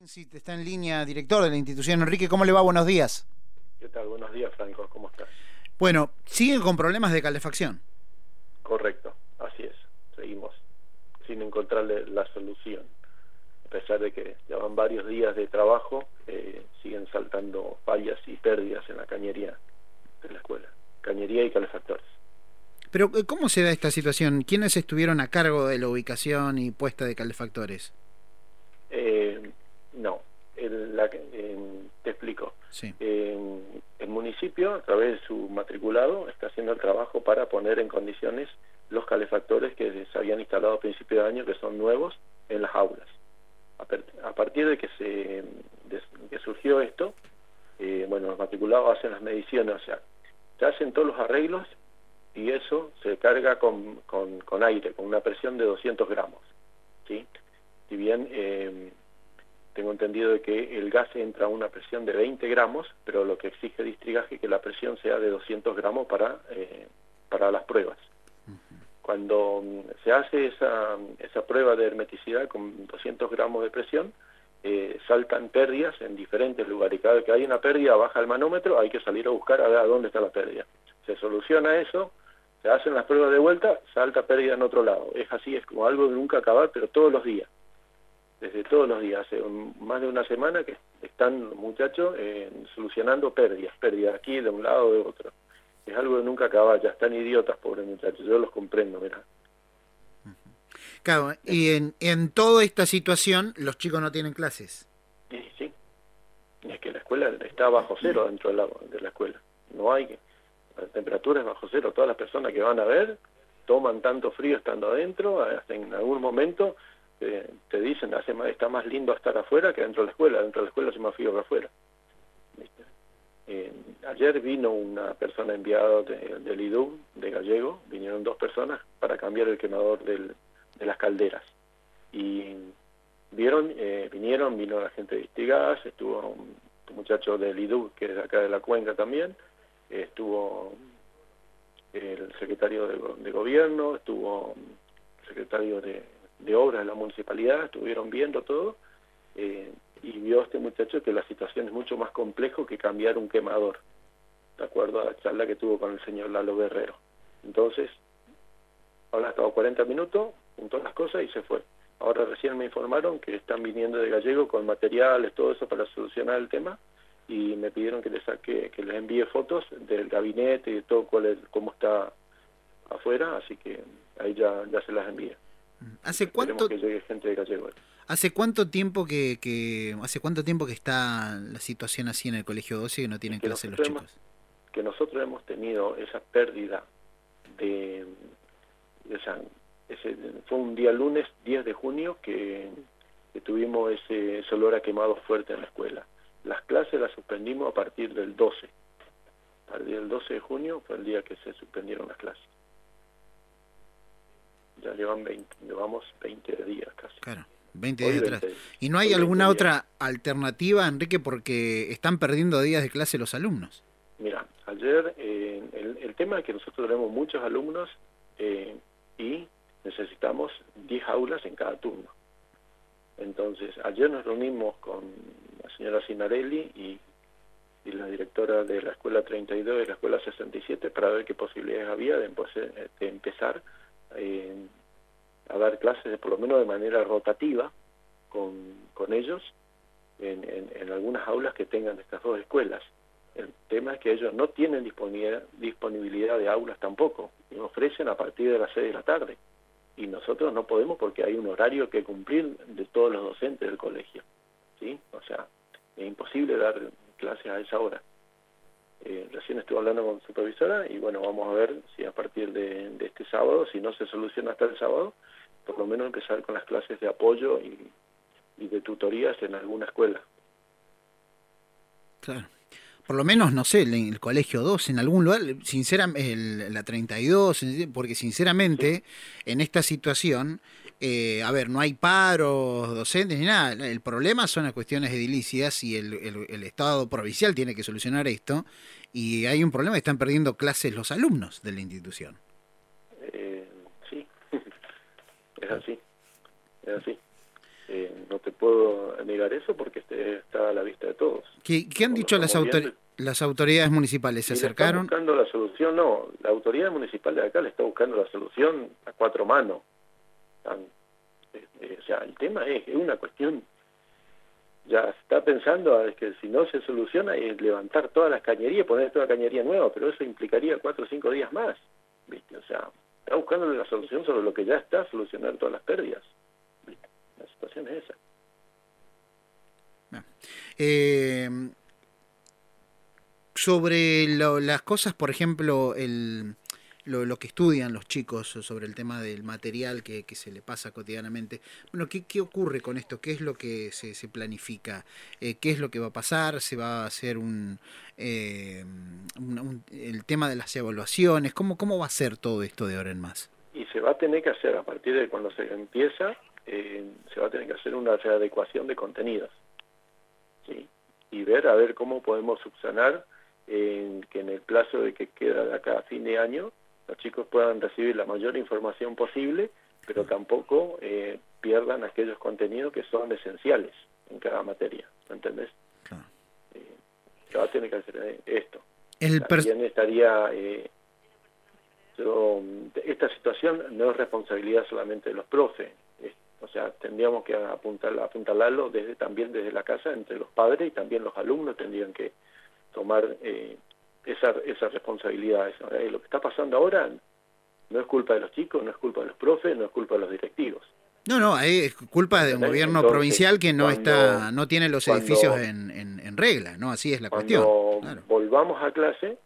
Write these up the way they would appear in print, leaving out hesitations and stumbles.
Sí, está en línea, director de la institución. Enrique, ¿cómo le va? Buenos días. ¿Qué tal? Buenos días, Franco. ¿Cómo estás? Bueno, siguen con problemas de calefacción. Correcto, así es. Seguimos sin encontrarle la solución. A pesar de que llevan varios días de trabajo, siguen saltando fallas y pérdidas en la cañería de la escuela. Cañería y calefactores. Pero, ¿cómo se da esta situación? ¿Quiénes estuvieron a cargo de la ubicación y puesta de calefactores? No, te explico. Sí. El municipio, a través de su matriculado, está haciendo el trabajo para poner en condiciones los calefactores que se habían instalado a principio de año, que son nuevos, en las aulas. A partir de que surgió esto, los matriculados hacen las mediciones, o sea, se hacen todos los arreglos y eso se carga con aire, con una presión de 200 gramos, ¿sí? Si bien tengo entendido de que el gas entra a una presión de 20 gramos, pero lo que exige Distrigaje es que la presión sea de 200 gramos para las pruebas. Cuando se hace esa prueba de hermeticidad con 200 gramos de presión, saltan pérdidas en diferentes lugares. Cada vez que hay una pérdida, baja el manómetro, hay que salir a buscar a ver a dónde está la pérdida. Se soluciona eso, se hacen las pruebas de vuelta, salta pérdida en otro lado. Es así, es como algo de nunca acabar, pero todos los días. Desde todos los días, hace más de una semana que están los muchachos solucionando pérdidas aquí de un lado o de otro. Es algo de nunca acabar, ya están idiotas, pobres muchachos, yo los comprendo, mirá. Claro, y en toda esta situación los chicos no tienen clases. Sí, es que la escuela está bajo cero dentro de la escuela, no hay, la temperatura es bajo cero, todas las personas que van a ver toman tanto frío estando adentro, hasta en algún momento te dicen, está más lindo estar afuera que dentro de la escuela hace más frío que afuera. Ayer vino una persona enviada del IDU, de Gallego, vinieron 2 personas para cambiar el quemador de las calderas. Y vino la gente de Distrigas, estuvo un muchacho del IDU, que es de acá de la cuenca también, estuvo el secretario de gobierno, estuvo el secretario de obras de la municipalidad, estuvieron viendo todo, y vio este muchacho que la situación es mucho más complejo que cambiar un quemador, de acuerdo a la charla que tuvo con el señor Lalo Guerrero. Entonces, ahora ha estado 40 minutos, juntó las cosas y se fue. Ahora recién me informaron que están viniendo de Gallego con materiales, todo eso para solucionar el tema, y me pidieron que les envíe fotos del gabinete y de todo cómo está afuera, así que ahí ya se las envía. ¿Hace cuánto que llegue gente de Gallego? ¿Hace cuánto tiempo hace cuánto tiempo que está la situación así en el Colegio 12 que no tienen clase los chicos? Que nosotros hemos tenido esa pérdida fue un día lunes 10 de junio que tuvimos ese olor a quemado fuerte en la escuela. Las clases las suspendimos a partir del 12. A partir del 12 de junio fue el día que se suspendieron las clases. Ya llevamos 20 días casi. Claro, 20 días atrás. ¿Y no hay Hoy alguna 20 otra alternativa, Enrique, porque están perdiendo días de clase los alumnos? Mira, ayer el tema es que nosotros tenemos muchos alumnos y necesitamos 10 aulas en cada turno. Entonces, ayer nos reunimos con la señora Cinarelli y la directora de la escuela 32 y de la escuela 67 para ver qué posibilidades había de empezar a dar clases por lo menos de manera rotativa con ellos en algunas aulas que tengan estas 2 escuelas. El tema es que ellos no tienen disponibilidad de aulas tampoco, y ofrecen a partir de las 6 de la tarde. Y nosotros no podemos porque hay un horario que cumplir de todos los docentes del colegio, ¿sí? O sea, es imposible dar clases a esa hora. Recién estuve hablando con la supervisora y bueno, vamos a ver si a partir de este sábado, si no se soluciona hasta el sábado, por lo menos empezar con las clases de apoyo y de tutorías en alguna escuela. Claro. Por lo menos, no sé, el Colegio 2, en algún lugar, sinceramente, la 32, porque sinceramente, sí, en esta situación, no hay paros docentes ni nada. El problema son las cuestiones edilicias y el Estado provincial tiene que solucionar esto. Y hay un problema, que están perdiendo clases los alumnos de la institución. Sí, es así. No te puedo negar eso porque está a la vista de todos. ¿Qué han dicho las autoridades municipales? ¿Se acercaron? ¿Están buscando la solución? No, la autoridad municipal de acá le está buscando la solución a cuatro manos. O sea, el tema es una cuestión, ya se está pensando es que si no se soluciona es levantar todas las cañerías, poner toda cañería nueva, pero eso implicaría 4 o 5 días más, ¿viste? O sea, está buscando la solución sobre lo que ya está, solucionar todas las pérdidas, ¿viste? La situación es esa. Sobre las cosas, por ejemplo, lo que estudian los chicos sobre el tema del material que se le pasa cotidianamente. Bueno, ¿qué ocurre con esto? ¿Qué es lo que se planifica? ¿Qué es lo que va a pasar? ¿Se va a hacer el tema de las evaluaciones? ¿Cómo va a ser todo esto de ahora en más? Y se va a tener que hacer, a partir de cuando se empieza, se va a tener que hacer una readecuación de contenidos, ¿sí? Y ver a ver cómo podemos subsanar que en el plazo de que queda de acá a fin de año los chicos puedan recibir la mayor información posible, pero tampoco pierdan aquellos contenidos que son esenciales en cada materia, ¿me entendés? Claro. Se va a tener que hacer esto. También estaría... esta situación no es responsabilidad solamente de los profes, o sea, tendríamos que apuntalarlo también desde la casa, entre los padres y también los alumnos tendrían que tomar esa responsabilidad. Lo que está pasando ahora no es culpa de los chicos, no es culpa de los profes, no es culpa de los directivos. No, es culpa de un gobierno provincial que no tiene los edificios en regla, ¿no? Así es la cuestión. Cuando volvamos a clase,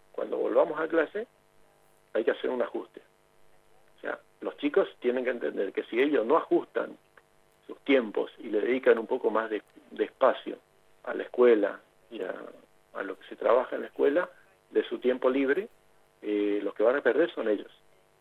hay que hacer un ajuste. O sea, los chicos tienen que entender que si ellos no ajustan sus tiempos y le dedican un poco más de espacio a la escuela y a lo que se trabaja en la escuela, de su tiempo libre, los que van a perder son ellos.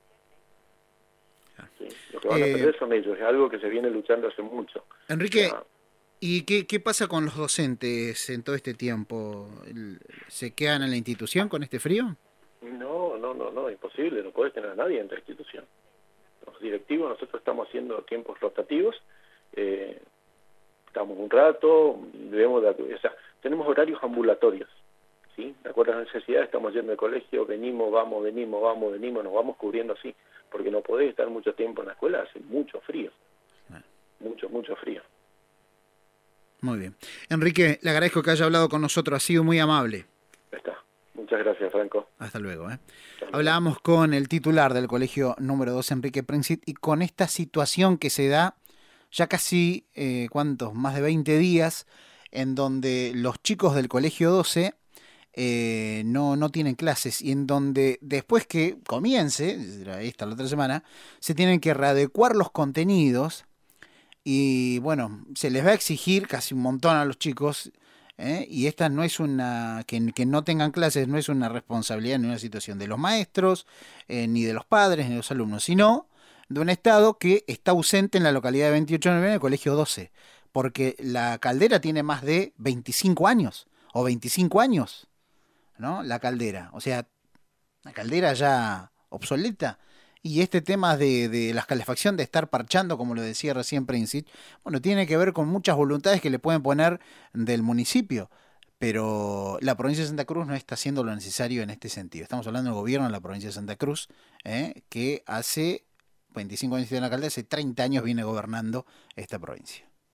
¿Sí? Los que van a perder son ellos. Es algo que se viene luchando hace mucho. Enrique, o sea, ¿y qué pasa con los docentes en todo este tiempo? ¿Se quedan en la institución con este frío? No, imposible, no podés tener a nadie en la institución. Los directivos, nosotros estamos haciendo tiempos rotativos, estamos un rato, tenemos horarios ambulatorios, ¿sí? De acuerdo a las necesidades, estamos yendo al colegio, venimos, vamos, nos vamos cubriendo así, porque no podés estar mucho tiempo en la escuela, hace mucho frío, mucho frío. Muy bien. Enrique, le agradezco que haya hablado con nosotros, ha sido muy amable. Muchas gracias, Franco. Hasta luego. Hablábamos con el titular del colegio número 2, Enrique Prinzit, y con esta situación que se da ya casi, más de 20 días, en donde los chicos del colegio 12 no tienen clases, y en donde después que comience, esta la otra semana, se tienen que readecuar los contenidos, y bueno, se les va a exigir casi un montón a los chicos. Y esta no es que no tengan clases no es una responsabilidad ni una situación de los maestros, ni de los padres, ni de los alumnos, sino de un Estado que está ausente en la localidad de 28 de noviembre, en el colegio 12, porque la Caldera tiene más de 25 años, o 25 años, ¿no? La Caldera, o sea, la Caldera ya obsoleta. Y este tema de la calefacción, de estar parchando, como lo decía recién Prinzit, bueno, tiene que ver con muchas voluntades que le pueden poner del municipio, pero la provincia de Santa Cruz no está haciendo lo necesario en este sentido. Estamos hablando del gobierno de la provincia de Santa Cruz, que hace 25 años tiene la alcalde, hace 30 años viene gobernando esta provincia.